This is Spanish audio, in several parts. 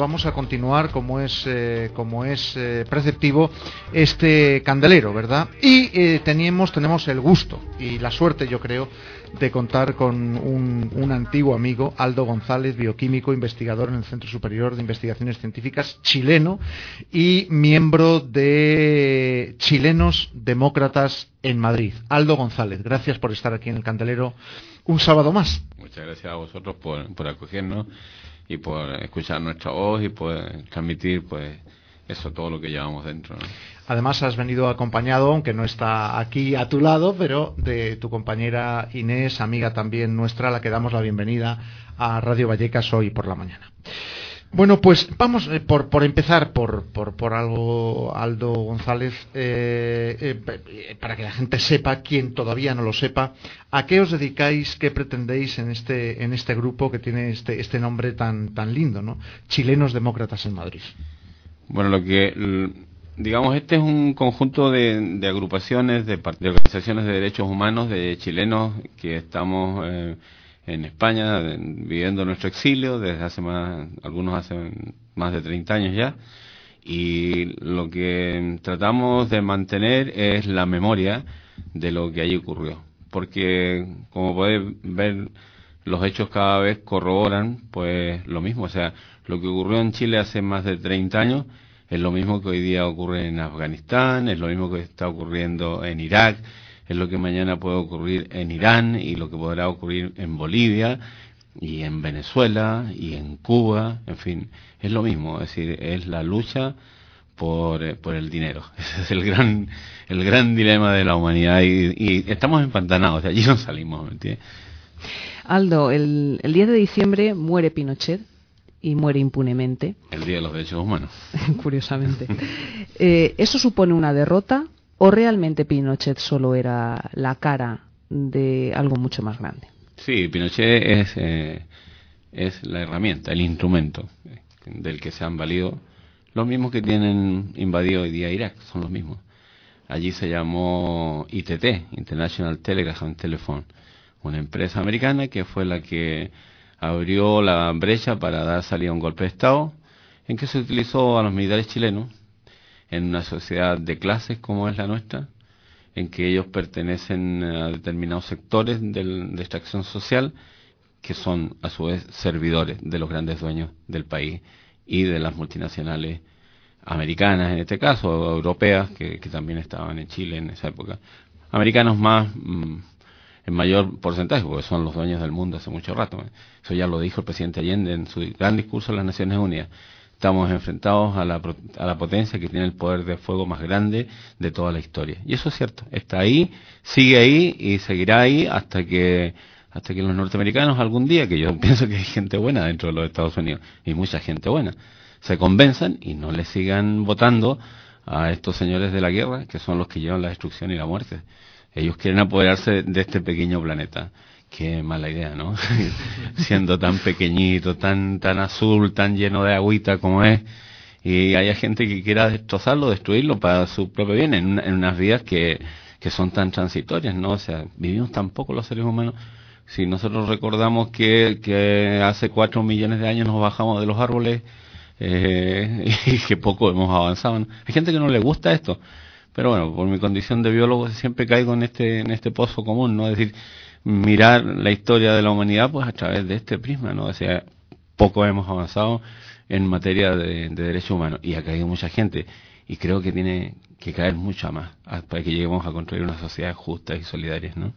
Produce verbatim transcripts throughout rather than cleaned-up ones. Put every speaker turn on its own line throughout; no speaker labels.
Vamos a continuar como es eh, como es eh, preceptivo este candelero, ¿verdad? Y eh, teníamos, tenemos el gusto y la suerte, yo creo, de contar con un, un antiguo amigo, Aldo González, bioquímico, investigador en el Centro Superior de Investigaciones Científicas, chileno y miembro de Chilenos Demócratas en Madrid. Aldo González, gracias por estar aquí en el candelero un sábado más.
Muchas gracias a vosotros por, por acogernos y por escuchar nuestra voz y por transmitir, pues, eso, todo lo que llevamos dentro, ¿no?
Además has venido acompañado, aunque no está aquí a tu lado, pero de tu compañera Inés, amiga también nuestra, a la que damos la bienvenida a Radio Vallecas hoy por la mañana. Bueno, pues vamos eh, por, por empezar por, por, por algo, Aldo González, eh, eh, para que la gente sepa, quien todavía no lo sepa, ¿a qué os dedicáis, qué pretendéis en este en este grupo que tiene este este nombre tan tan lindo, ¿no? Chilenos Demócratas en Madrid.
Bueno, lo que, digamos, este es un conjunto de, de agrupaciones, de, de organizaciones de derechos humanos, de chilenos que estamos eh, en España viviendo nuestro exilio desde hace más, algunos hace más de treinta años ya, y lo que tratamos de mantener es la memoria de lo que allí ocurrió, porque como podéis ver, los hechos cada vez corroboran pues lo mismo. O sea, lo que ocurrió en Chile hace más de treinta años es lo mismo que hoy día ocurre en Afganistán, es lo mismo que está ocurriendo en Irak, es lo que mañana puede ocurrir en Irán y lo que podrá ocurrir en Bolivia y en Venezuela y en Cuba. En fin, es lo mismo, es decir, es la lucha por, eh, por el dinero. Ese es el gran el gran dilema de la humanidad y, y estamos empantanados, de allí no salimos, ¿me entiendes?
Aldo, el, el diez de diciembre muere Pinochet y muere impunemente.
El Día de los Derechos Humanos.
Curiosamente. Eh, ¿Eso supone una derrota o realmente Pinochet solo era la cara de algo mucho más grande?
Sí, Pinochet es, eh, es la herramienta, el instrumento del que se han valido los mismos que tienen invadido hoy día Irak, son los mismos. Allí se llamó I T T, International Telegraph and Telephone, una empresa americana que fue la que abrió la brecha para dar salida a un golpe de Estado, en que se utilizó a los militares chilenos en una sociedad de clases como es la nuestra, en que ellos pertenecen a determinados sectores del, de extracción social, que son a su vez servidores de los grandes dueños del país y de las multinacionales americanas, en este caso, europeas, que, que también estaban en Chile en esa época. Americanos más... Mmm, en mayor porcentaje, porque son los dueños del mundo hace mucho rato. Eso ya lo dijo el presidente Allende en su gran discurso en las Naciones Unidas. Estamos enfrentados a la, a la potencia que tiene el poder de fuego más grande de toda la historia. Y eso es cierto, está ahí, sigue ahí y seguirá ahí hasta que hasta que los norteamericanos algún día, que yo pienso que hay gente buena dentro de los Estados Unidos, y mucha gente buena, se convenzan y no le sigan votando a estos señores de la guerra, que son los que llevan la destrucción y la muerte. Ellos quieren apoderarse de este pequeño planeta. Qué mala idea, ¿no? Siendo tan pequeñito, tan tan azul, tan lleno de agüita como es, y haya gente que quiera destrozarlo, destruirlo para su propio bien, en, en unas vidas que, que son tan transitorias, ¿no? O sea, vivimos tan poco los seres humanos. Si nosotros recordamos que, que hace cuatro millones de años nos bajamos de los árboles, eh, y que poco hemos avanzado, ¿no? Hay gente que no le gusta esto. Pero bueno, por mi condición de biólogo siempre caigo en este en este pozo común, ¿no? Es decir, mirar la historia de la humanidad pues a través de este prisma, ¿no? O sea, poco hemos avanzado en materia de, de derechos humanos y ha caído mucha gente y creo que tiene que caer mucho más para que lleguemos a construir una sociedad justa y solidaria, ¿no?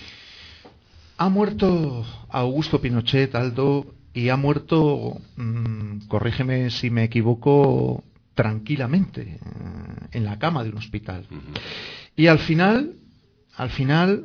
Ha muerto Augusto Pinochet, Aldo, y ha muerto, mmm, corrígeme si me equivoco, tranquilamente en la cama de un hospital. Uh-huh. Y al final, al final,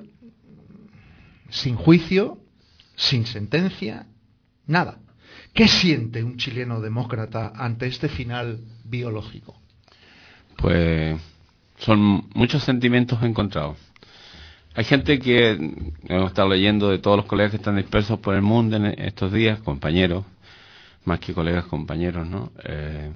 sin juicio, sin sentencia, nada. ¿Qué siente un chileno demócrata ante este final biológico?
Pues son muchos sentimientos encontrados. Hay gente que hemos estado leyendo de todos los colegas que están dispersos por el mundo en estos días, compañeros, más que colegas, compañeros, ¿no? Eh,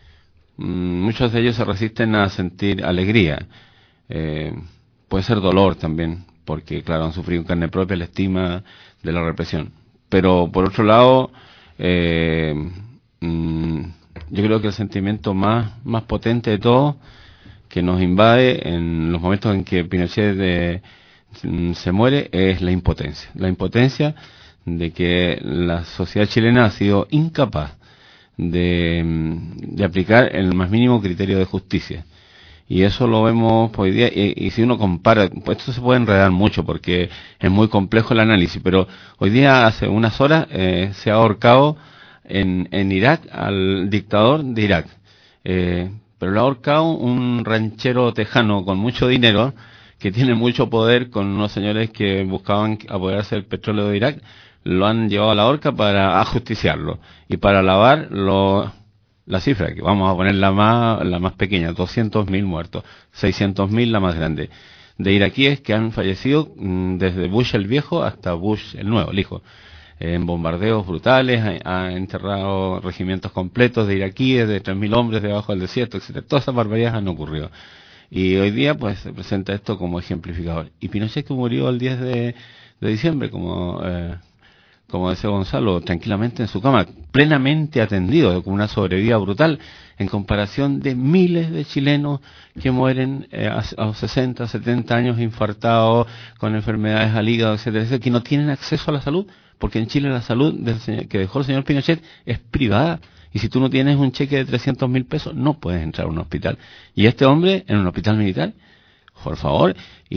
Muchos de ellos se resisten a sentir alegría. Eh, puede ser dolor también, porque claro, han sufrido en carne propia la estima de la represión. Pero por otro lado, eh, mmm, yo creo que el sentimiento más, más potente de todo que nos invade en los momentos en que Pinochet de, se muere es la impotencia. La impotencia de que la sociedad chilena ha sido incapaz de, de aplicar el más mínimo criterio de justicia. Y eso lo vemos hoy día, y, y si uno compara, pues esto se puede enredar mucho porque es muy complejo el análisis, pero hoy día, hace unas horas, eh, se ha ahorcado en, en Irak al dictador de Irak. Eh, pero lo ha ahorcado un ranchero tejano con mucho dinero, que tiene mucho poder, con unos señores que buscaban apoderarse del petróleo de Irak. Lo han llevado a la horca para ajusticiarlo y para lavar lo, la cifra, que vamos a poner la más, la más pequeña, doscientos mil muertos, seiscientos mil la más grande, de iraquíes que han fallecido mmm, desde Bush el viejo hasta Bush el nuevo, el hijo, en bombardeos brutales. Ha, ha enterrado regimientos completos de iraquíes, de tres mil hombres debajo del desierto, etcétera. Todas esas barbaridades han ocurrido. Y hoy día pues se presenta esto como ejemplificador. Y Pinochet, que murió el diez de diciembre, como... Eh, como decía Gonzalo, tranquilamente en su cama, plenamente atendido, con una sobrevida brutal, en comparación de miles de chilenos que mueren eh, a, a los sesenta, setenta años, infartados, con enfermedades al hígado, etcétera, etcétera, que no tienen acceso a la salud, porque en Chile la salud del señor, que dejó el señor Pinochet es privada, y si tú no tienes un cheque de trescientos mil pesos, no puedes entrar a un hospital. Y este hombre, en un hospital militar, por favor,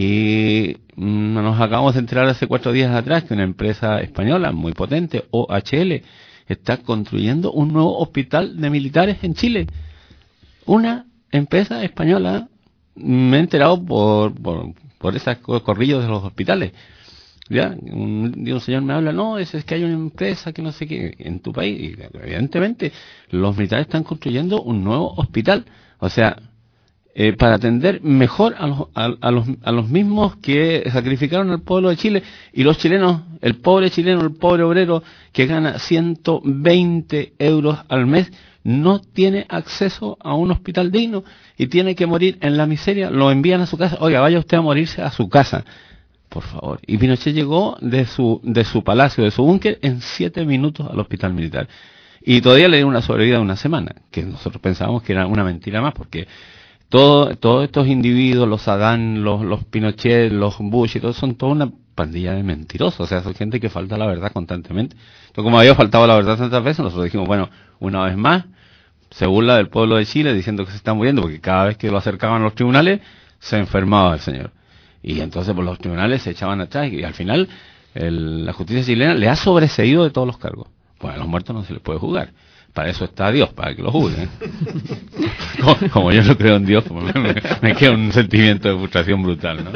y mmm, nos acabamos de enterar hace cuatro días atrás que una empresa española muy potente, O H L, está construyendo un nuevo hospital de militares en Chile. Una empresa española, me he enterado por, por, por esos corrillos de los hospitales. Ya, un, un señor me habla, no, es, es que hay una empresa que no sé qué, en tu país, y evidentemente los militares están construyendo un nuevo hospital, o sea, Eh, para atender mejor a los, a, a, los, a los mismos que sacrificaron al pueblo de Chile. Y los chilenos, el pobre chileno, el pobre obrero que gana ciento veinte euros al mes, no tiene acceso a un hospital digno y tiene que morir en la miseria. Lo envían a su casa. Oiga, vaya usted a morirse a su casa, por favor. Y Pinochet llegó de su, de su palacio, de su búnker, en siete minutos al hospital militar. Y todavía le dieron una sobrevida de una semana, que nosotros pensábamos que era una mentira más, porque Todo, todos estos individuos, los Saddam, los, los Pinochet, los Bush y todo, son toda una pandilla de mentirosos. O sea, son gente que falta la verdad constantemente. Entonces, como había faltado la verdad tantas veces, nosotros dijimos, bueno, una vez más, se burla del pueblo de Chile diciendo que se está muriendo, porque cada vez que lo acercaban a los tribunales, se enfermaba el señor. Y entonces, pues los tribunales se echaban atrás y al final, el, la justicia chilena le ha sobreseído de todos los cargos. Pues a los muertos no se les puede juzgar. Para eso está Dios, para que lo juzguen. Como, como yo no creo en Dios, pues me, me queda un sentimiento de frustración brutal, ¿no?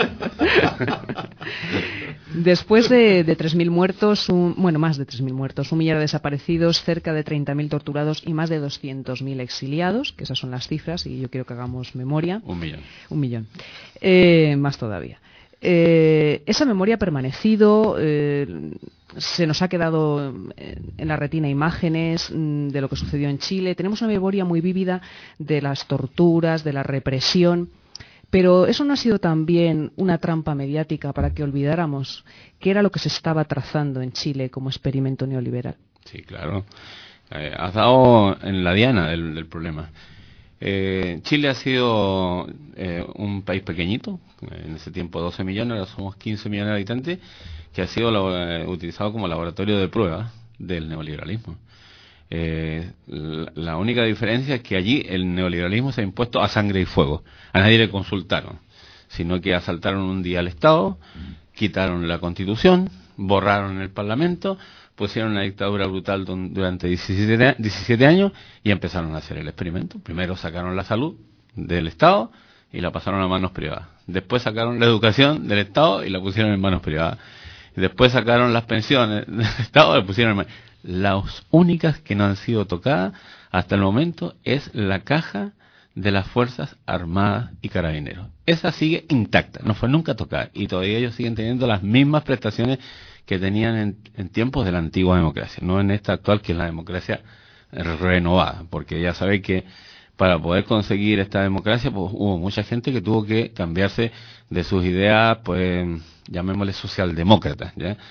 Después de, de tres mil muertos, un, bueno, más de tres mil muertos, un millar de desaparecidos, cerca de treinta mil torturados y más de doscientos mil exiliados, que esas son las cifras, y yo quiero que hagamos memoria.
Un millón.
Un millón. Eh, más todavía. Eh, esa memoria ha permanecido, eh, se nos ha quedado en la retina imágenes de lo que sucedió en Chile. Tenemos una memoria muy vívida de las torturas, de la represión, pero eso no ha sido también una trampa mediática para que olvidáramos qué era lo que se estaba trazando en Chile como experimento neoliberal.
Sí, claro. Eh, has dado en la diana del, del problema. Eh, Chile ha sido eh, un país pequeñito, en ese tiempo doce millones, ahora somos quince millones de habitantes, que ha sido eh, utilizado como laboratorio de prueba del neoliberalismo. Eh, la, la única diferencia es que allí el neoliberalismo se ha impuesto a sangre y fuego. A nadie le consultaron, sino que asaltaron un día al Estado, quitaron la Constitución, borraron el Parlamento, pusieron una dictadura brutal durante diecisiete años y empezaron a hacer el experimento. Primero sacaron la salud del Estado y la pasaron a manos privadas. Después sacaron la educación del Estado y la pusieron en manos privadas. Y después sacaron las pensiones del Estado y la pusieron en manos. Las únicas que no han sido tocadas hasta el momento es la caja de las Fuerzas Armadas y Carabineros. Esa sigue intacta, no fue nunca tocada. Y todavía ellos siguen teniendo las mismas prestaciones que tenían en, en tiempos de la antigua democracia, no en esta actual, que es la democracia renovada, porque ya sabéis que para poder conseguir esta democracia, pues hubo mucha gente que tuvo que cambiarse de sus ideas, pues llamémosle socialdemócratas, ¿ya?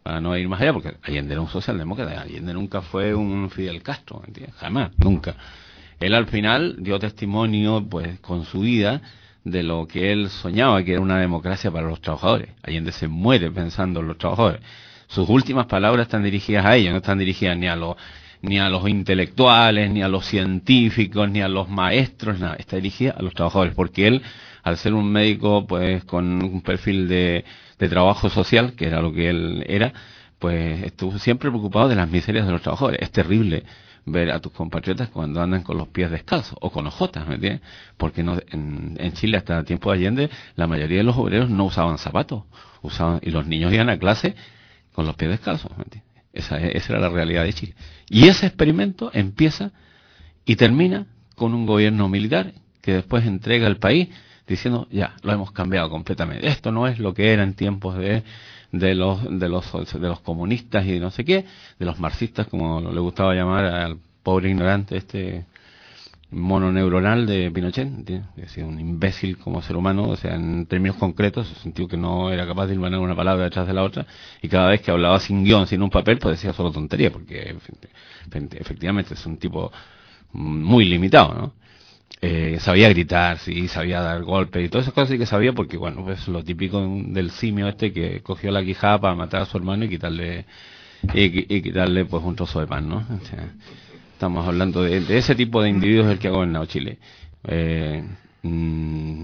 para no ir más allá, porque Allende era un socialdemócrata, Allende nunca fue un Fidel Castro, ¿entiendes? Jamás, nunca. Él al final dio testimonio, pues, con su vida, de lo que él soñaba, que era una democracia para los trabajadores. Allende se muere pensando en los trabajadores. Sus últimas palabras están dirigidas a ellos, no están dirigidas ni a los ni a los intelectuales, ni a los científicos, ni a los maestros, nada, está dirigida a los trabajadores, porque él, al ser un médico, pues, con un perfil de, de trabajo social, que era lo que él era, pues, estuvo siempre preocupado de las miserias de los trabajadores. Es terrible ver a tus compatriotas cuando andan con los pies descalzos, o con ojotas, ¿me entiendes? Porque no, en, en Chile, hasta el tiempo de Allende, la mayoría de los obreros no usaban zapatos, usaban, y los niños iban a clase con los pies descalzos, ¿me entiendes? Esa, esa era la realidad de Chile. Y ese experimento empieza y termina con un gobierno militar que después entrega el país diciendo, ya, lo hemos cambiado completamente. Esto no es lo que era en tiempos de, de los de los de los comunistas y de no sé qué, de los marxistas, como le gustaba llamar al pobre ignorante este mono neuronal de Pinochet, ¿entiendes? Es decir, un imbécil como ser humano, o sea, en términos concretos, sentido que no era capaz de hilvanar una palabra detrás de la otra, y cada vez que hablaba sin guión, sin un papel, pues decía solo tontería, porque efectivamente es un tipo muy limitado, ¿no? Eh, sabía gritar, sí, sabía dar golpes y todas esas cosas sí que sabía, porque bueno, pues lo típico del simio este que cogió la quijada para matar a su hermano y quitarle y, y quitarle pues un trozo de pan, ¿no? O sea, estamos hablando de, de ese tipo de individuos el que ha gobernado Chile. Eh, mm,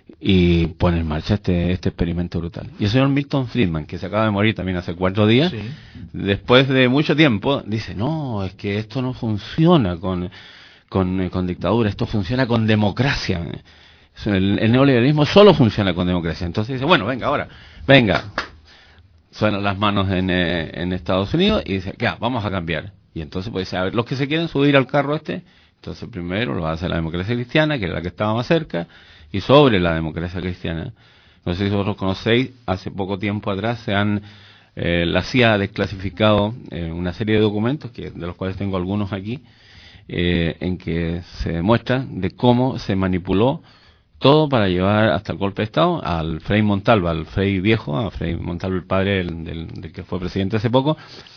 y pone en marcha este este experimento brutal. Y el señor Milton Friedman, que se acaba de morir también hace cuatro días, sí, después de mucho tiempo, dice, no, es que esto no funciona con, con, con dictadura, esto funciona con democracia. El, el neoliberalismo solo funciona con democracia. Entonces dice, bueno, venga, ahora, venga. Suenan las manos en, eh, en Estados Unidos y dice, ya, vamos a cambiar. Y entonces pues a ver, los que se quieren subir al carro este, entonces primero lo hace la democracia cristiana, que era la que estaba más cerca, y sobre la democracia cristiana. No sé si vosotros conocéis, hace poco tiempo atrás se han, eh, la C I A ha desclasificado eh, una serie de documentos, que de los cuales tengo algunos aquí, eh, en que se demuestra de cómo se manipuló todo para llevar hasta el golpe de Estado al Frei Montalva, al Frei viejo, a Frei Montalva, el padre del, del, del que fue presidente hace poco.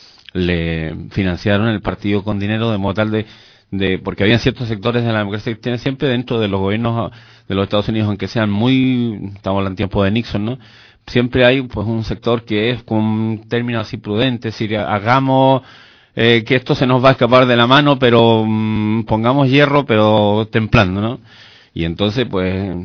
Le financiaron el partido con dinero de modo tal de, de porque habían ciertos sectores de la democracia cristiana siempre dentro de los gobiernos de los Estados Unidos, aunque sean muy, estamos hablando en tiempo de Nixon, ¿no? Siempre hay pues un sector que es con términos así prudentes, si hagamos eh, que esto se nos va a escapar de la mano, pero mmm, pongamos hierro, pero templando, ¿no? Y entonces pues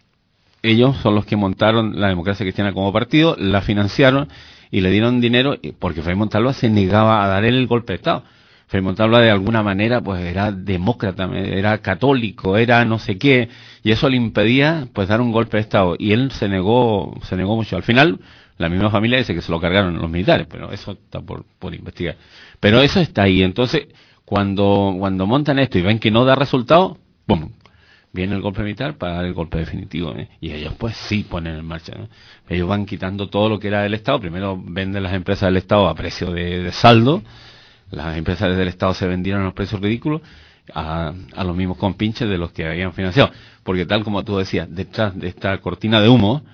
ellos son los que montaron la democracia cristiana como partido, la financiaron y le dieron dinero, porque Frei Montalva se negaba a dar él el golpe de Estado. Frei Montalva de alguna manera pues era demócrata, era católico, era no sé qué, y eso le impedía pues dar un golpe de Estado, y él se negó, se negó mucho. Al final, la misma familia dice que se lo cargaron los militares, pero eso está por, por investigar. Pero eso está ahí. Entonces, cuando, cuando montan esto y ven que no da resultado, ¡pum!, viene el golpe militar para dar el golpe definitivo, ¿eh? Y ellos pues sí ponen en marcha, ¿no? Ellos van quitando todo lo que era del Estado. Primero venden las empresas del Estado a precio de, de saldo. Las empresas del Estado se vendieron a los precios ridículos a, a los mismos compinches de los que habían financiado. Porque tal como tú decías, detrás de esta cortina de humo,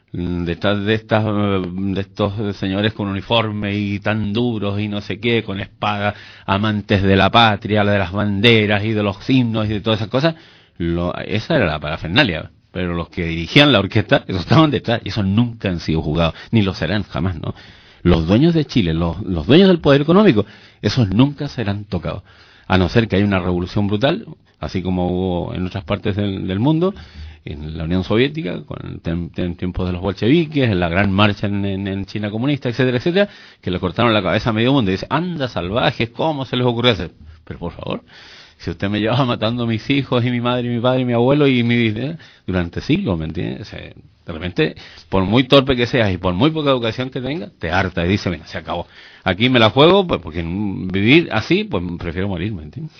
detrás de estas de estos señores con uniforme y tan duros y no sé qué, con espadas, amantes de la patria, de las banderas y de los himnos y de todas esas cosas, Lo, esa era la parafernalia, pero los que dirigían la orquesta, esos estaban detrás, y esos nunca han sido juzgados, ni lo serán jamás, ¿no? Los dueños de Chile, los, los dueños del poder económico, esos nunca serán tocados, a no ser que haya una revolución brutal, así como hubo en otras partes del, del mundo, en la Unión Soviética, con en tiempos de los bolcheviques, en la gran marcha en, en, en China comunista, etcétera, etcétera, que le cortaron la cabeza a medio mundo y dice, anda salvajes, ¿cómo se les ocurrió hacer? Pero por favor, si usted me llevaba matando a mis hijos y mi madre y mi padre y mi abuelo y mi ¿eh? durante siglos, ¿me entiendes? O sea, de repente, por muy torpe que seas y por muy poca educación que tengas, te harta y dice, mira, se acabó. Aquí me la juego, pues porque vivir así, pues prefiero morir, ¿me entiendes?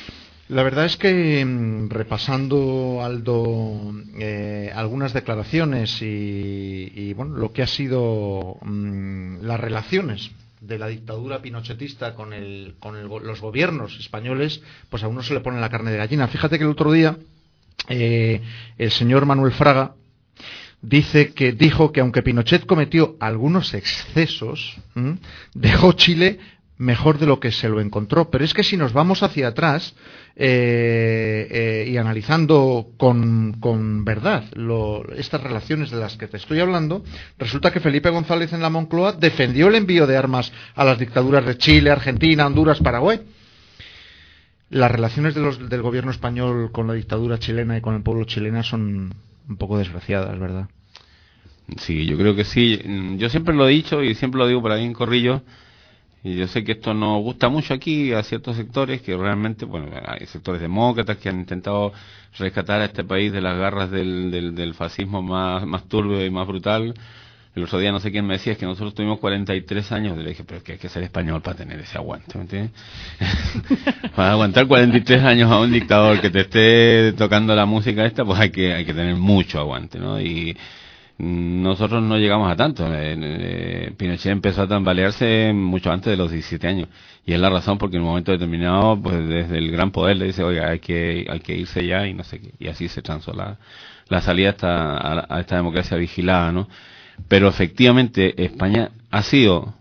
La verdad es que repasando, Aldo, eh, algunas declaraciones y, y bueno, lo que ha sido mmm, las relaciones de la dictadura pinochetista con el con el, los gobiernos españoles, pues a uno se le pone la carne de gallina. Fíjate que el otro día eh, el señor Manuel Fraga dice que dijo que aunque Pinochet cometió algunos excesos, ¿m? dejó Chile mejor de lo que se lo encontró. Pero es que si nos vamos hacia atrás eh, eh, y analizando con, con verdad lo, estas relaciones de las que te estoy hablando, resulta que Felipe González en la Moncloa defendió el envío de armas a las dictaduras de Chile, Argentina, Honduras, Paraguay. Las relaciones de los, del gobierno español con la dictadura chilena y con el pueblo chileno son un poco desgraciadas, ¿verdad?
Sí, yo creo que sí. Yo siempre lo he dicho y siempre lo digo por ahí en corrillo. Y yo sé que esto nos gusta mucho aquí a ciertos sectores que realmente, bueno, hay sectores demócratas que han intentado rescatar a este país de las garras del, del, del fascismo más, más turbio y más brutal. El otro día no sé quién me decía, es que nosotros tuvimos cuarenta y tres años. Le dije, pero es que hay que ser español para tener ese aguante, ¿me entiendes? Para aguantar cuarenta y tres años a un dictador que te esté tocando la música esta, pues hay que, hay que tener mucho aguante, ¿no? Y nosotros no llegamos a tanto. Eh, eh, Pinochet empezó a tambalearse mucho antes de los diecisiete años. Y es la razón porque en un momento determinado, pues desde el gran poder le dice, oiga, hay que hay que irse ya y no sé qué. Y así se transó la, la salida a esta, a, a esta democracia vigilada, ¿no? Pero efectivamente España ha sido,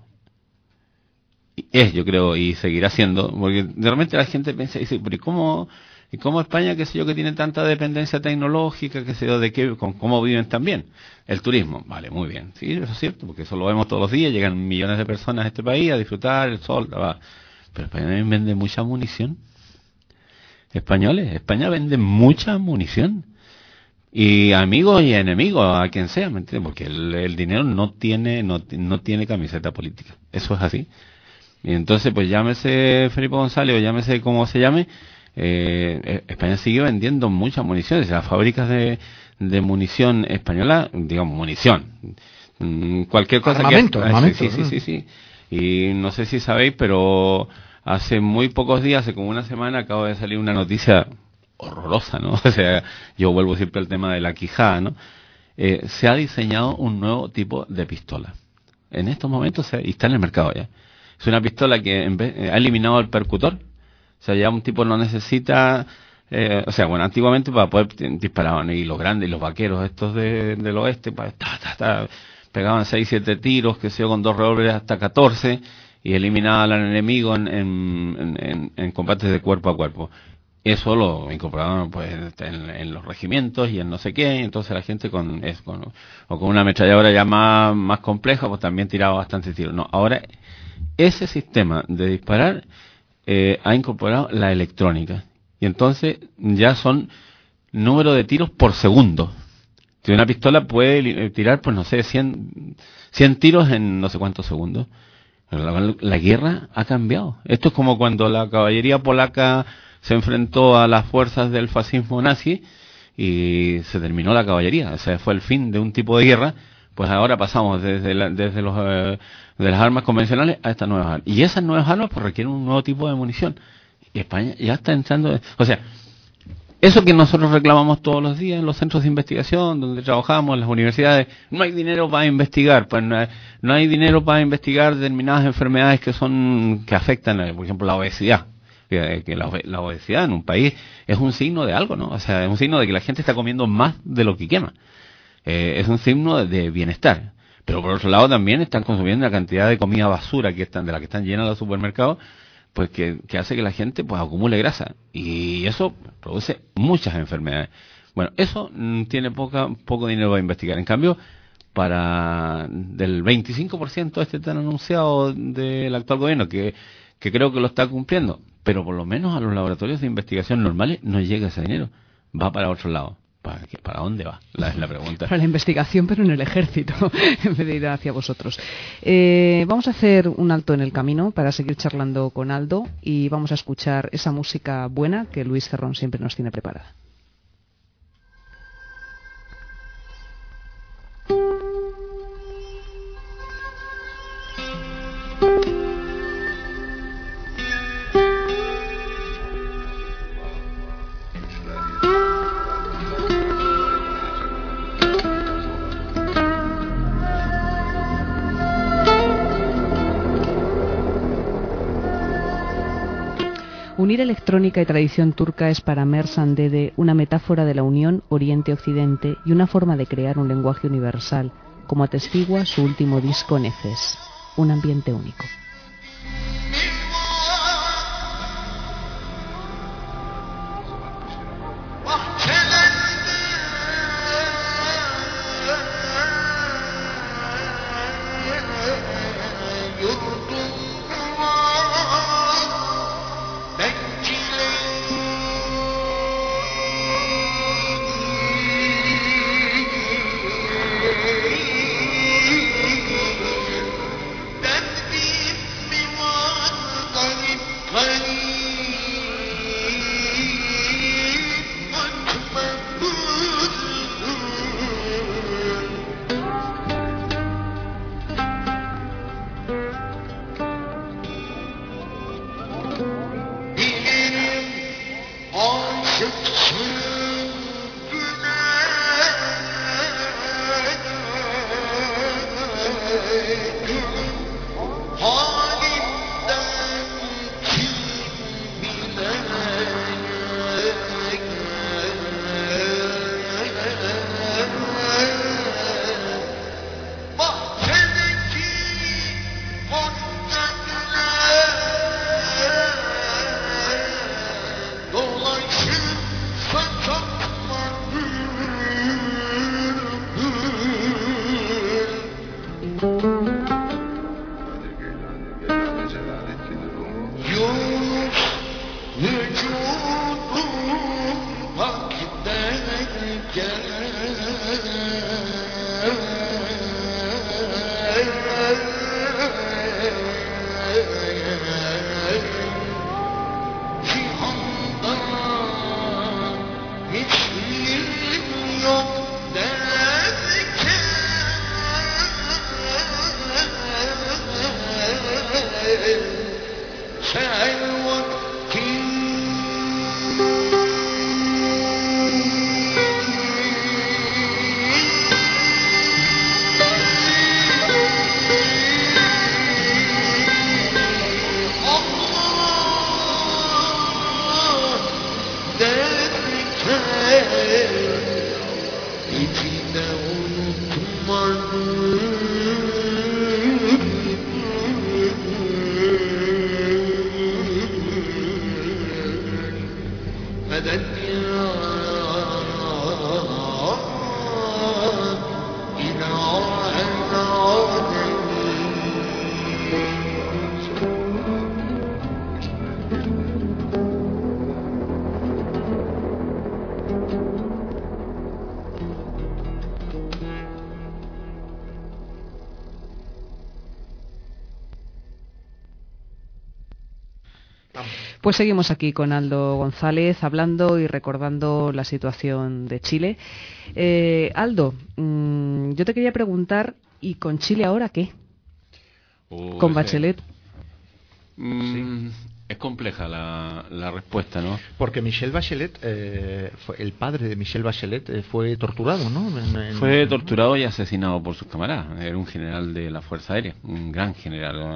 es yo creo, y seguirá siendo, porque de repente la gente piensa y dice, pero ¿y cómo... ¿Y cómo España, qué sé yo, que tiene tanta dependencia tecnológica, qué sé yo, de qué, con cómo viven también? El turismo, vale, muy bien. Sí, eso es cierto, porque eso lo vemos todos los días, llegan millones de personas a este país a disfrutar el sol, va. Pero España también vende mucha munición. Españoles, España vende mucha munición. Y amigos y enemigos, a quien sea, ¿me entiendes? Porque el, el dinero no tiene, no, no tiene camiseta política. Eso es así. Y entonces, pues llámese Felipe González o llámese como se llame, Eh, España sigue vendiendo muchas municiones. Las fábricas de, de munición española, digamos munición, cualquier cosa
armamento,
que
armamento,
sí, sí, sí, sí, sí. Y no sé si sabéis, pero hace muy pocos días, hace como una semana, acaba de salir una noticia horrorosa, ¿no? O sea, yo vuelvo siempre al tema de la quijada, ¿no? Eh, se ha diseñado un nuevo tipo de pistola. En estos momentos se, y está en el mercado ya. Es una pistola que en vez, eh, ha eliminado el percutor. O sea, ya un tipo no necesita, eh, o sea, bueno, antiguamente para poder disparaban y los grandes, y los vaqueros estos de, del oeste, pues, ta, ta, ta, pegaban seis, siete tiros, que sé yo, con dos revólveres hasta catorce y eliminaban al enemigo en, en, en, en combates de cuerpo a cuerpo. Eso lo incorporaban pues en, en los regimientos y en no sé qué, entonces la gente con, es, con o con una ametralladora ya más, más compleja, pues también tiraba bastantes tiros. No, ahora ese sistema de disparar Eh, ha incorporado la electrónica y entonces ya son número de tiros por segundo. Si una pistola puede tirar, pues no sé, cien, cien tiros en no sé cuántos segundos. La, la guerra ha cambiado. Esto es como cuando la caballería polaca se enfrentó a las fuerzas del fascismo nazi y se terminó la caballería. O sea, fue el fin de un tipo de guerra. Pues ahora pasamos desde, la, desde los eh, de las armas convencionales a estas nuevas armas. Y esas nuevas armas pues requieren un nuevo tipo de munición. Y España ya está entrando... O sea, eso que nosotros reclamamos todos los días en los centros de investigación, donde trabajamos, en las universidades, no hay dinero para investigar. Pues no hay, no hay dinero para investigar determinadas enfermedades que son que afectan, por ejemplo, la obesidad. Que, que la, la obesidad en un país es un signo de algo, ¿no? O sea, es un signo de que la gente está comiendo más de lo que quema. Eh, es un signo de, de bienestar, pero por otro lado también están consumiendo una cantidad de comida basura que están de la que están llenas los supermercados, pues que, que hace que la gente pues acumule grasa y eso produce muchas enfermedades. Bueno, eso mm, tiene poca poco dinero para investigar. En cambio, para del veinticinco por ciento este tan anunciado del actual gobierno, que, que creo que lo está cumpliendo, pero por lo menos a los laboratorios de investigación normales no llega ese dinero, va para otro lado. ¿Para, qué, ¿Para dónde va? La, es la pregunta.
Para la investigación, pero en el ejército, en vez de ir hacia vosotros. Eh, vamos a hacer un alto en el camino para seguir charlando con Aldo y vamos a escuchar esa música buena que Luis Cerrón siempre nos tiene preparada. Unir electrónica y tradición turca es para Mersan Dede una metáfora de la unión Oriente-Occidente y una forma de crear un lenguaje universal, como atestigua su último disco Nefes, un ambiente único. Pues seguimos aquí con Aldo González hablando y recordando la situación de Chile. Eh, Aldo, mmm, yo te quería preguntar, ¿y con Chile ahora qué?
Uh,
¿Con Bachelet?
Eh, mm, sí. Es compleja la, la respuesta, ¿no?
Porque Michelle Bachelet, eh, fue, el padre de Michelle Bachelet, eh, fue torturado, ¿no? En, en,
fue torturado y asesinado por sus camaradas. Era un general de la Fuerza Aérea, un gran general, ¿no?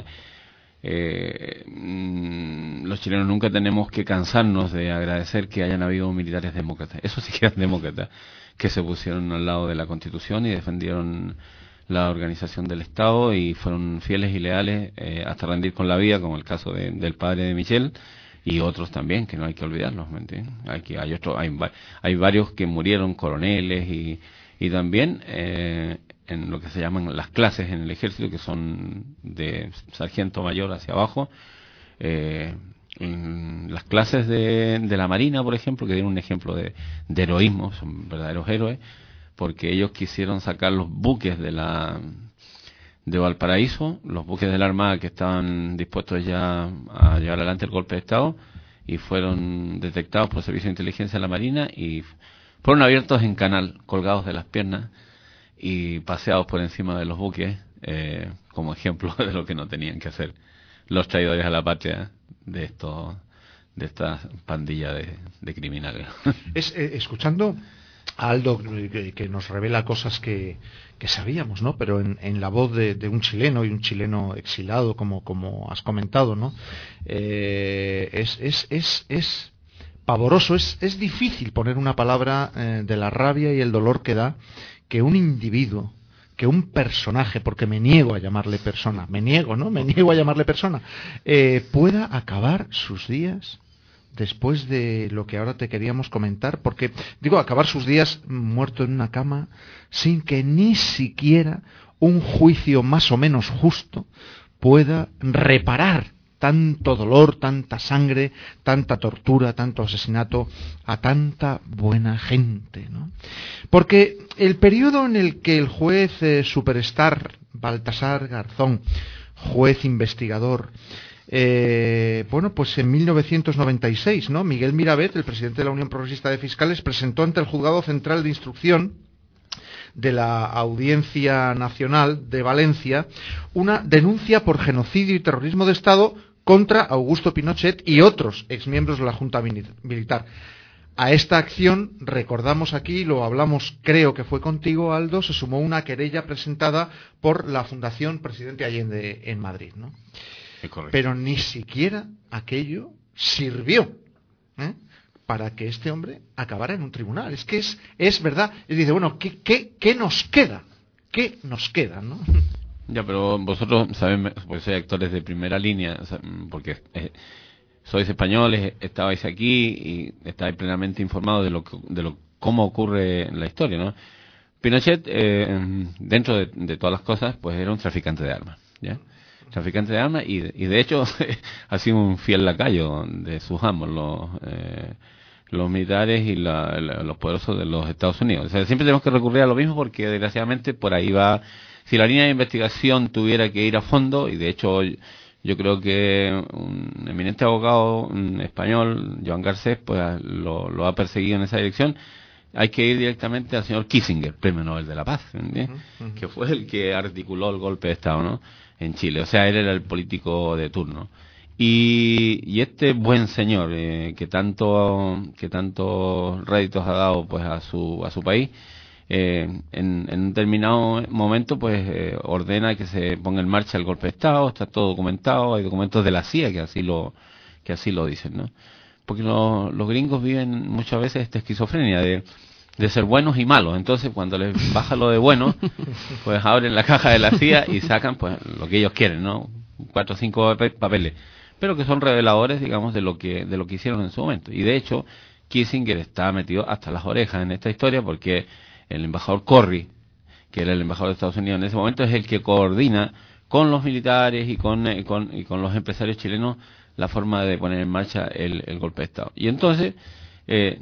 Eh, mmm, los chilenos nunca tenemos que cansarnos de agradecer que hayan habido militares demócratas, eso sí que eran demócratas, que se pusieron al lado de la Constitución y defendieron la organización del Estado y fueron fieles y leales eh, hasta rendir con la vida, como el caso de, del padre de Michelle y otros también, que no hay que olvidarlos, ¿me entiendes? Hay, que, hay, otro, hay, hay varios que murieron, coroneles y, y también eh, en lo que se llaman las clases en el ejército, que son de sargento mayor hacia abajo, eh, en las clases de, de la Marina, por ejemplo, que dieron un ejemplo de, de heroísmo, son verdaderos héroes, porque ellos quisieron sacar los buques de la de Valparaíso, los buques de la Armada que estaban dispuestos ya a llevar adelante el golpe de Estado, y fueron detectados por el Servicio de Inteligencia de la Marina y fueron abiertos en canal, colgados de las piernas y paseados por encima de los buques, eh, como ejemplo de lo que no tenían que hacer los traidores a la patria de estos de esta pandilla de, de criminales.
Es, eh, escuchando Aldo, que, que nos revela cosas que, que sabíamos, ¿no? Pero en, en la voz de, de un chileno y un chileno exilado, como, como has comentado, ¿no? Eh, es, es, es, es pavoroso, es, es difícil poner una palabra eh, de la rabia y el dolor que da que un individuo, que un personaje, porque me niego a llamarle persona, me niego, ¿no? Me niego a llamarle persona, eh, pueda acabar sus días después de lo que ahora te queríamos comentar, porque, digo, acabar sus días muerto en una cama sin que ni siquiera un juicio más o menos justo pueda reparar tanto dolor, tanta sangre, tanta tortura, tanto asesinato a tanta buena gente, ¿no? Porque el periodo en el que el juez eh, superstar Baltasar Garzón, juez investigador, Eh, bueno, pues en mil novecientos noventa y seis, ¿no? Miguel Miravet, el presidente de la Unión Progresista de Fiscales, presentó ante el Juzgado Central de Instrucción de la Audiencia Nacional de Valencia una denuncia por genocidio y terrorismo de Estado contra Augusto Pinochet y otros exmiembros de la Junta Militar. A esta acción, recordamos aquí, lo hablamos, creo que fue contigo, Aldo, se sumó una querella presentada por la Fundación Presidente Allende en Madrid, ¿no? Pero ni siquiera aquello sirvió, ¿eh?, para que este hombre acabara en un tribunal. Es que es, es verdad. Y dice, bueno, ¿qué, qué, qué nos queda? ¿Qué nos queda, no?
Ya, pero vosotros saben, pues sois actores de primera línea, porque eh, sois españoles, estabais aquí y estáis plenamente informados de lo que, de lo cómo ocurre en la historia, ¿no? Pinochet, eh, dentro de, de todas las cosas, pues era un traficante de armas, ¿ya? Traficante de armas y, y de hecho ha sido un fiel lacayo de sus amos, los, eh, los militares y la, la, los poderosos de los Estados Unidos. O sea, siempre tenemos que recurrir a lo mismo porque desgraciadamente por ahí va. Si la línea de investigación tuviera que ir a fondo, y de hecho yo creo que un eminente abogado un español, Joan Garcés, pues lo, lo ha perseguido en esa dirección, hay que ir directamente al señor Kissinger, Premio Nobel de la Paz, ¿entiendes? Uh-huh, uh-huh. Que fue el que articuló el golpe de Estado, ¿no?, en Chile. O sea, él era el político de turno. Y, y este buen señor eh, que tanto que tantos réditos ha dado pues a su a su país, eh, en, en un determinado momento pues eh, ordena que se ponga en marcha el golpe de Estado. Está todo documentado, hay documentos de la C I A que así lo que así lo dicen, ¿no? Porque lo, los gringos viven muchas veces esta esquizofrenia de de ser buenos y malos. Entonces cuando les baja lo de bueno, pues abren la caja de la C I A y sacan pues lo que ellos quieren, ¿no? Cuatro o cinco papeles, pero que son reveladores, digamos, de lo que de lo que hicieron en su momento. Y de hecho Kissinger está metido hasta las orejas en esta historia porque el embajador Corry, que era el embajador de Estados Unidos en ese momento, es el que coordina con los militares y con, eh, con, y con los empresarios chilenos la forma de poner en marcha el, el golpe de Estado. Y entonces eh,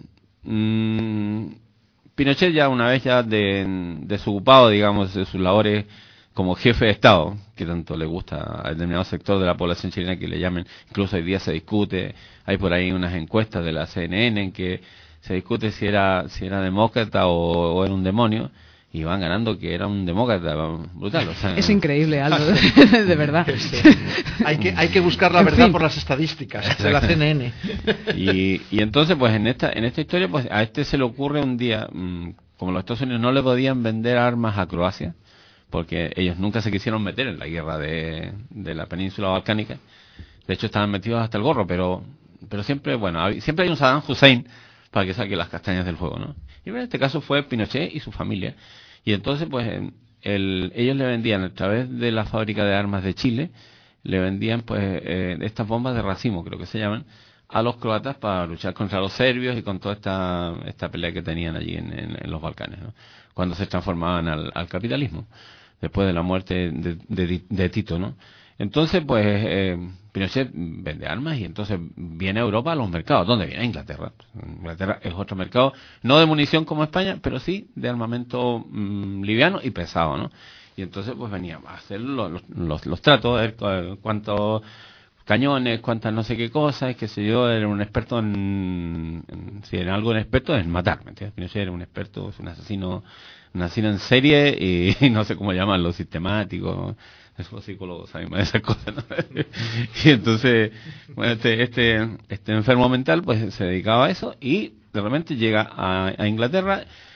mmm, Pinochet, ya una vez ya de, desocupado, digamos, de sus labores como jefe de Estado, que tanto le gusta a determinado sector de la población chilena que le llamen, incluso hoy día se discute, hay por ahí unas encuestas de la C N N en que se discute si era si era demócrata o, o era un demonio, y van ganando que era un demócrata brutal. O sea,
es increíble, Aldo, de verdad.
Sí. Hay que hay que buscar la verdad por las estadísticas de la C N N.
Y, y entonces, pues en esta en esta historia, pues a este se le ocurre un día, mmm, como los Estados Unidos no le podían vender armas a Croacia, porque ellos nunca se quisieron meter en la guerra de, de la península balcánica. De hecho, estaban metidos hasta el gorro, pero pero siempre, bueno, siempre hay un Saddam Hussein para que saque las castañas del fuego, ¿no? Y en este caso fue Pinochet y su familia. Y entonces, pues, el, ellos le vendían, a través de la fábrica de armas de Chile, le vendían, pues, eh, estas bombas de racimo, creo que se llaman, a los croatas para luchar contra los serbios y con toda esta esta pelea que tenían allí en, en, en los Balcanes, ¿no?, cuando se transformaban al, al capitalismo, después de la muerte de, de, de Tito, ¿no? Entonces, pues, eh, Pinochet vende armas y entonces viene a Europa a los mercados. ¿Dónde viene? A Inglaterra. Inglaterra es otro mercado, no de munición como España, pero sí de armamento mmm, liviano y pesado, ¿no? Y entonces, pues, venía a hacer los, los, los, los tratos, a ver cuántos cañones, cuántas no sé qué cosas, qué sé yo. Era un experto en, en si era algo un experto en matar, ¿me entiendes? Pinochet era un experto, es un asesino, un asesino en serie y, y no sé cómo llaman, los sistemáticos. Esos psicólogos saben más de esas cosas, ¿no? Y entonces, bueno, este, este, este enfermo mental, pues se dedicaba a eso y de repente llega a, a Inglaterra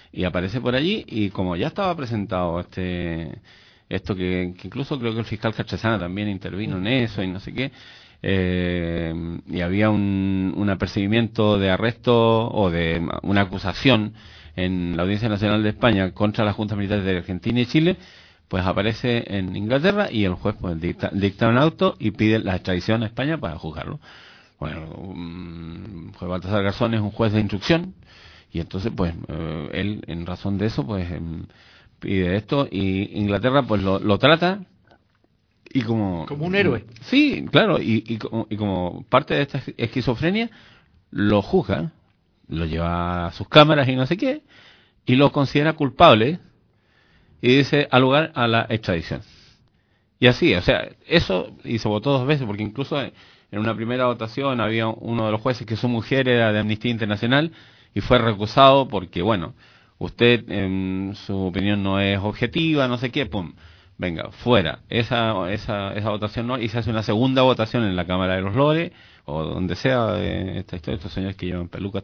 y aparece por allí, y como ya estaba presentado este esto que, que incluso creo que el fiscal Cachesana también intervino en eso y no sé qué, eh, y había un, un apercibimiento de arresto o de una acusación en la Audiencia Nacional de España contra las juntas militares de Argentina y Chile, pues aparece en Inglaterra y el juez pues dicta, dicta un auto y pide la extradición a España para juzgarlo. Bueno, um, juez Baltasar Garzón es un juez de instrucción y entonces pues eh, él en razón de eso pues eh, pide esto y Inglaterra pues lo, lo trata y como
como un héroe.
Sí, claro, y, y, como, y como parte de esta esquizofrenia lo juzga, lo lleva a sus cámaras y no sé qué, y lo considera culpable y dice al lugar a la extradición. Y así, o sea, eso, y se votó dos veces, porque incluso en una primera votación había uno de los jueces que su mujer era de Amnistía Internacional y fue recusado porque, bueno, usted en su opinión no es objetiva, no sé qué, pum, venga, fuera. Esa esa esa votación no, y se hace una segunda votación en la Cámara de los Lores, o donde sea, eh, esta historia, estos señores que llevan pelucas.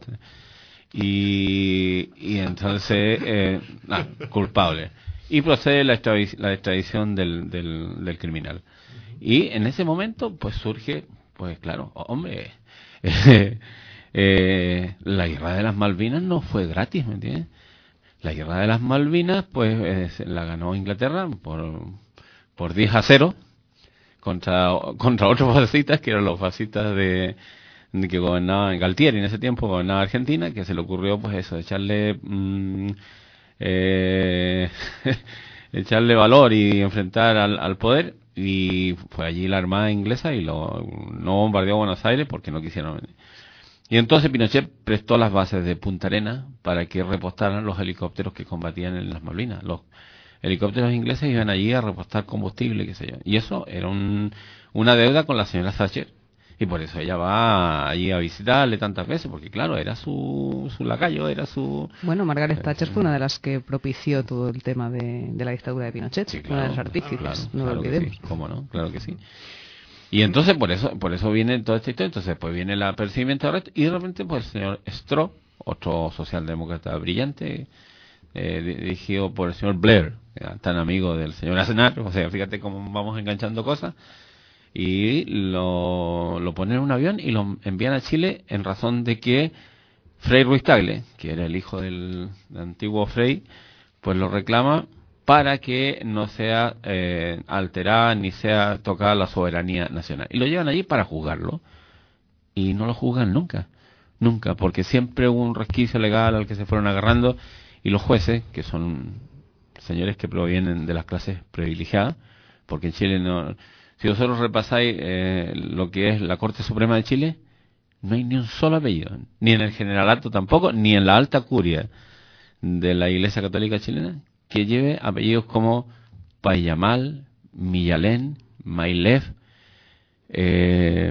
Y, y entonces, eh, ah, culpable. Y procede la extradición, la extradición del, del, del criminal. Y en ese momento, pues surge, pues claro, hombre, eh, eh, la guerra de las Malvinas no fue gratis, ¿me entiendes? La guerra de las Malvinas, pues eh, la ganó Inglaterra por, por diez a cero contra, contra otros fascistas, que eran los fascistas de, de que gobernaban Galtieri en ese tiempo, gobernaba Argentina, que se le ocurrió pues eso, echarle mmm, eh, echarle valor y enfrentar al, al poder, y fue allí la Armada inglesa y lo, no bombardeó Buenos Aires porque no quisieron venir. Y entonces Pinochet prestó las bases de Punta Arenas para que repostaran los helicópteros que combatían en las Malvinas. Los helicópteros ingleses iban allí a repostar combustible, qué sé yo. Y eso era un, una deuda con la señora Thatcher. Y por eso ella va allí a visitarle tantas veces, porque claro, era su, su lacayo, era su...
Bueno, Margaret Thatcher fue una de las que propició todo el tema de, de la dictadura de Pinochet,
sí, claro,
una de las artífices,
claro,
no
claro
lo olvidemos.
Sí. ¿Cómo no? Claro que sí. Y entonces por eso por eso viene toda esta historia. Entonces pues viene el apercibimiento de arresto y de repente pues el señor Stroh, otro socialdemócrata brillante, eh, dirigido por el señor Blair, tan amigo del señor Aznar, o sea, fíjate cómo vamos enganchando cosas, y lo, lo ponen en un avión y lo envían a Chile en razón de que Frei Ruiz Tagle, que era el hijo del, del antiguo Frei, pues lo reclama para que no sea eh, alterada ni sea tocada la soberanía nacional. Y lo llevan allí para juzgarlo. Y no lo juzgan nunca. Nunca, porque siempre hubo un resquicio legal al que se fueron agarrando. Y los jueces, que son señores que provienen de las clases privilegiadas, porque en Chile no... Si vosotros repasáis eh, lo que es la Corte Suprema de Chile, no hay ni un solo apellido. Ni en el Generalato tampoco, ni en la alta curia de la Iglesia Católica chilena, que lleve apellidos como Payamal, Millalén, Mailev, eh,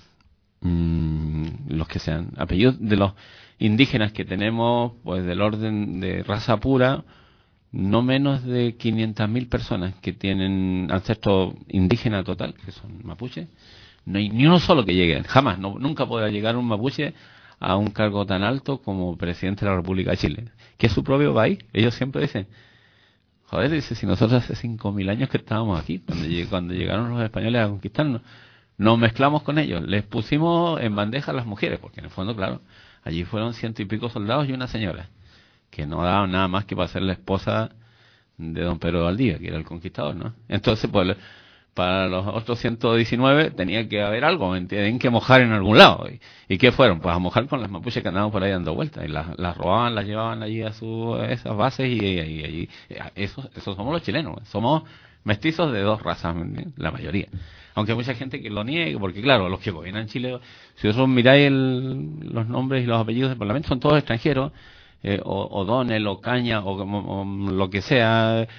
mmm, los que sean, apellidos de los indígenas que tenemos, pues del orden de raza pura, no menos de quinientas mil personas que tienen ancestro indígena total, que son mapuches. No hay ni uno solo que llegue, jamás, no, nunca podrá llegar un mapuche a un cargo tan alto como presidente de la República de Chile, que es su propio país. Ellos siempre dicen, joder, dice, si nosotros hace cinco mil años que estábamos aquí, cuando, lleg cuando llegaron los españoles a conquistarnos, nos mezclamos con ellos, les pusimos en bandeja a las mujeres, porque en el fondo, claro, allí fueron ciento y pico soldados y una señora, que no daban nada más que para ser la esposa de don Pedro de Valdivia, que era el conquistador, ¿no? Entonces, pues, para los otros ciento diecinueve tenía que haber algo, tienen que mojar en algún lado. ¿Y, ¿Y qué fueron? Pues a mojar con las mapuches que andaban por ahí dando vueltas, y las, las robaban, las llevaban allí a su, a esas bases, y, y, y, y eso, eso somos los chilenos, somos mestizos de dos razas, la mayoría. Aunque hay mucha gente que lo niegue, porque claro, los que gobiernan Chile, si vosotros miráis el, los nombres y los apellidos del Parlamento, son todos extranjeros. Eh, o O'Donnell o Caña o, o, o lo que sea, eh,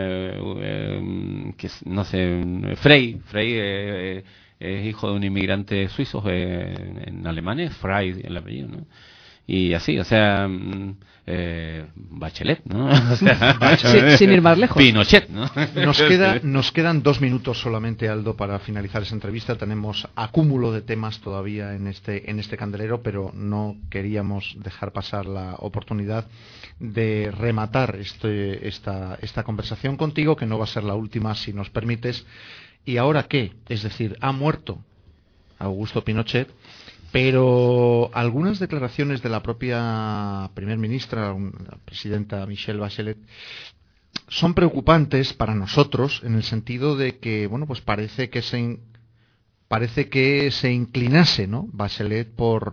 eh, que no sé, Frey, Frey eh, eh, es hijo de un inmigrante suizo eh, en Alemania, Frey el apellido, ¿no? y así, o sea, eh, Bachelet, ¿no? O sea,
sí, sin ir más lejos.
Pinochet, ¿no?
Nos, queda, nos quedan dos minutos solamente, Aldo, para finalizar esa entrevista. Tenemos acúmulo de temas todavía en este, en este candelero, pero no queríamos dejar pasar la oportunidad de rematar este, esta, esta conversación contigo, que no va a ser la última, si nos permites. ¿Y ahora qué? Es decir, ha muerto Augusto Pinochet, pero algunas declaraciones de la propia primer ministra, la presidenta Michelle Bachelet, son preocupantes para nosotros en el sentido de que, bueno, pues parece que se in, parece que se inclinase, ¿no? Bachelet por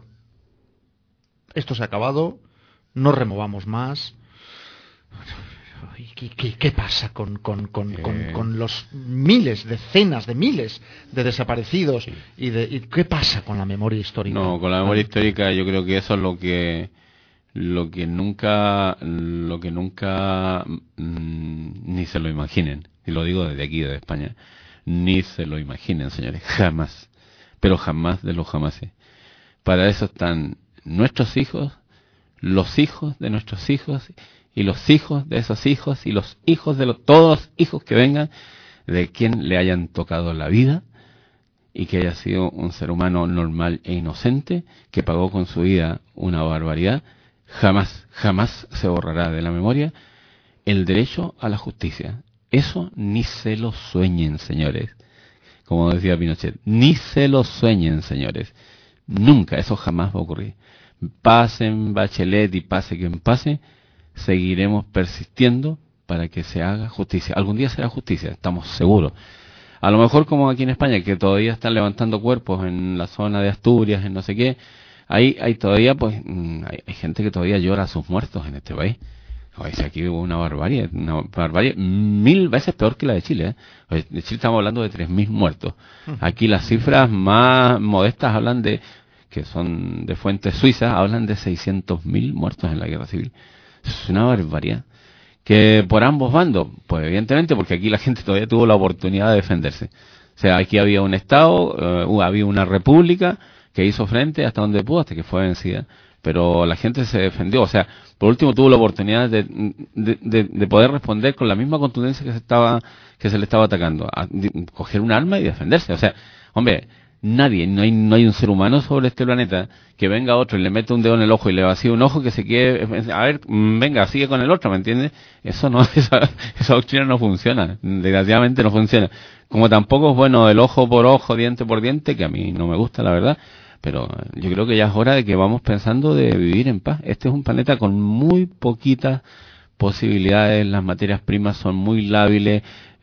esto se ha acabado, no removamos más. ¿Qué, qué, qué pasa con, con, con, eh... con, con los miles, decenas de miles de desaparecidos? Sí. y, de, y qué pasa con la memoria histórica?
No, con la memoria histórica yo creo que eso es lo que lo que nunca lo que nunca mmm, ni se lo imaginen, y lo digo desde aquí, desde España, ni se lo imaginen, señores, jamás, pero jamás de los jamases. Para eso están nuestros hijos, los hijos de nuestros hijos, y los hijos de esos hijos, y los hijos de los, todos los hijos que vengan, de quien le hayan tocado la vida, y que haya sido un ser humano normal e inocente, que pagó con su vida una barbaridad. Jamás, jamás se borrará de la memoria el derecho a la justicia. Eso ni se lo sueñen, señores. Como decía Pinochet, ni se lo sueñen, señores. Nunca, eso jamás va a ocurrir. Pasen Bachelet y pase quien pase, seguiremos persistiendo para que se haga justicia. Algún día será justicia, estamos seguros. A lo mejor como aquí en España, que todavía están levantando cuerpos en la zona de Asturias, en no sé qué, hay, hay todavía, pues, hay, hay gente que todavía llora a sus muertos en este país. Oye, si aquí hubo una barbarie, una barbarie mil veces peor que la de Chile, ¿eh? Oye, de Chile estamos hablando de tres mil muertos. Aquí las cifras más modestas hablan de, que son de fuentes suizas, hablan de seiscientos mil muertos en la guerra civil. Es una barbaridad. Que por ambos bandos, pues evidentemente, porque aquí la gente todavía tuvo la oportunidad de defenderse. O sea, aquí había un Estado, uh, había una república que hizo frente hasta donde pudo, hasta que fue vencida. Pero la gente se defendió. O sea, por último tuvo la oportunidad de, de, de, de poder responder con la misma contundencia que se estaba que se le estaba atacando. A, de, coger un arma y defenderse. O sea, hombre, nadie, no hay, no hay un ser humano sobre este planeta que venga otro y le mete un dedo en el ojo y le vacíe un ojo que se quede, a ver, venga, sigue con el otro, ¿me entiendes? Eso no, esa, esa doctrina no funciona, desgraciadamente no funciona. Como tampoco es bueno el ojo por ojo, diente por diente, que a mí no me gusta, la verdad, pero yo creo que ya es hora de que vamos pensando de vivir en paz. Este es un planeta con muy poquitas posibilidades, las materias primas son muy lábiles.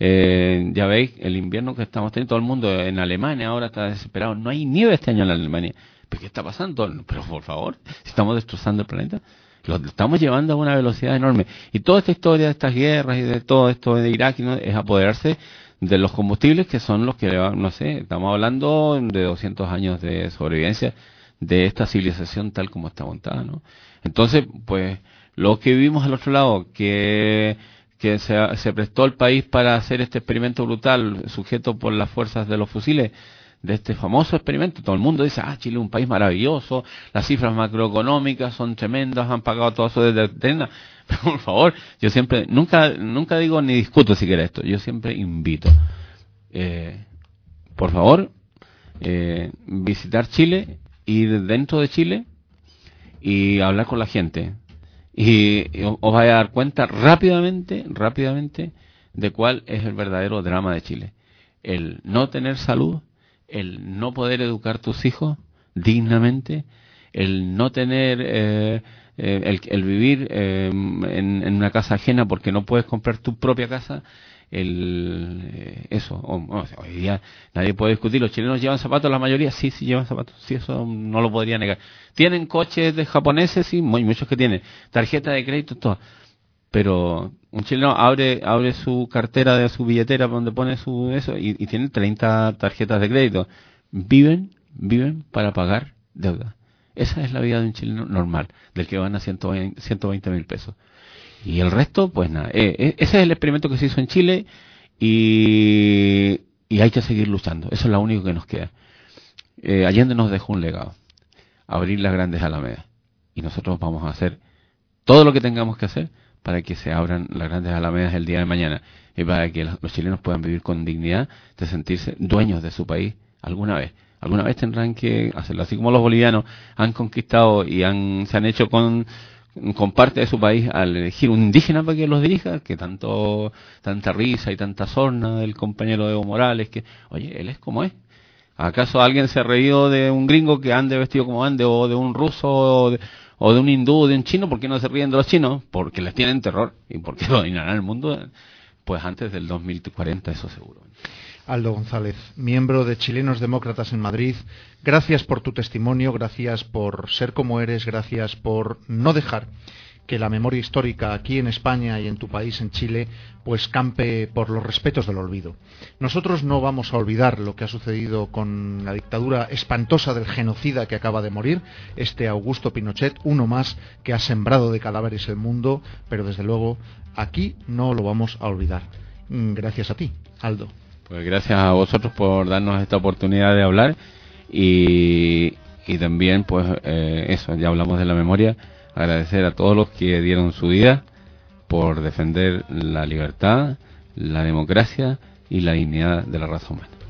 Eh, ya veis, el invierno que estamos teniendo, todo el mundo en Alemania ahora está desesperado. No hay nieve este año en Alemania. ¿Pero qué está pasando? Pero por favor, si estamos destrozando el planeta, lo estamos llevando a una velocidad enorme. Y toda esta historia de estas guerras y de todo esto de Irak, ¿no?, es apoderarse de los combustibles que son los que, no sé, estamos hablando de doscientos años de sobrevivencia de esta civilización tal como está montada, ¿no? Entonces, pues, lo que vivimos al otro lado, que que se, se prestó el país para hacer este experimento brutal, sujeto por las fuerzas de los fusiles, de este famoso experimento. Todo el mundo dice, ah, Chile es un país maravilloso, las cifras macroeconómicas son tremendas, han pagado todo eso desde Atenas. Pero por favor, yo siempre, nunca nunca digo ni discuto siquiera esto, yo siempre invito. Eh, por favor, eh, visitar Chile, ir dentro de Chile y hablar con la gente. Y, y os vais a dar cuenta rápidamente, rápidamente, de cuál es el verdadero drama de Chile. El no tener salud, el no poder educar tus hijos dignamente, el no tener, eh, eh, el, el vivir eh, en, en una casa ajena porque no puedes comprar tu propia casa, el eh, eso, o, o sea, hoy día nadie puede discutir, los chilenos llevan zapatos, la mayoría, sí, sí llevan zapatos, sí, eso no lo podría negar. Tienen coches de japoneses, sí, muy, muchos que tienen, tarjeta de crédito, todo. Pero un chileno abre abre su cartera de su billetera donde pone su eso y, y tiene treinta tarjetas de crédito. Viven, viven para pagar deuda. Esa es la vida de un chileno normal, del que gana ciento veinte mil pesos. Y el resto, pues nada, eh, eh, ese es el experimento que se hizo en Chile y, y hay que seguir luchando. Eso es lo único que nos queda. Eh, Allende nos dejó un legado, abrir las grandes alamedas. y nosotros vamos a hacer todo lo que tengamos que hacer para que se abran las grandes alamedas el día de mañana y para que los chilenos puedan vivir con dignidad de sentirse dueños de su país alguna vez. Alguna vez tendrán que hacerlo, así como los bolivianos han conquistado y han se han hecho con, con parte de su país al elegir un indígena para que los dirija, que tanto tanta risa y tanta sorna del compañero Evo Morales, que, oye, él es como es. ¿Acaso alguien se ha reído de un gringo que ande vestido como ande, o de un ruso, o de, o de un hindú, o de un chino? ¿Por qué no se ríen de los chinos? Porque les tienen terror y porque dominarán el mundo, pues antes del dos mil cuarenta, eso seguro.
Aldo González, miembro de Chilenos Demócratas en Madrid, gracias por tu testimonio, gracias por ser como eres, gracias por no dejar que la memoria histórica aquí en España y en tu país, en Chile, pues campe por los respetos del olvido. Nosotros no vamos a olvidar lo que ha sucedido con la dictadura espantosa del genocida que acaba de morir, este Augusto Pinochet, uno más que ha sembrado de cadáveres el mundo, pero desde luego aquí no lo vamos a olvidar. Gracias a ti, Aldo.
Pues gracias a vosotros por darnos esta oportunidad de hablar y, y también, pues eh, eso, ya hablamos de la memoria, agradecer a todos los que dieron su vida por defender la libertad, la democracia y la dignidad de la raza humana.